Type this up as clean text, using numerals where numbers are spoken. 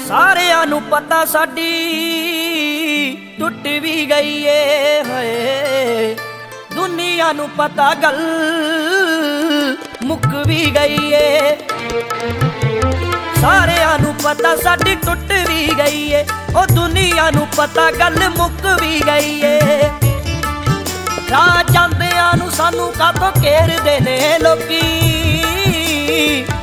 ਸਾਰਿਆਂ ਨੂੰ ਪਤਾ ਸਾਡੀ ਟੁੱਟ ਵੀ ਗਈ ਏ ਹੋਏ, ਦੁਨੀਆ ਨੂੰ ਪਤਾ ਗੱਲ ਮੁੱਕ ਵੀ ਗਈ ਏ। ਸਾਰਿਆਂ ਨੂੰ ਪਤਾ ਸਾਡੀ ਟੁੱਟ ਵੀ ਗਈ ਏ, ਉਹ ਦੁਨੀਆ ਨੂੰ ਪਤਾ ਗੱਲ ਮੁੱਕ ਵੀ ਗਈ ਏ। ਰਾਹ ਜਾਂਦਿਆਂ ਨੂੰ ਸਾਨੂੰ ਕਾਹਤੋਂ ਘੇਰਦੇ ਨੇ ਲੋਕੀ,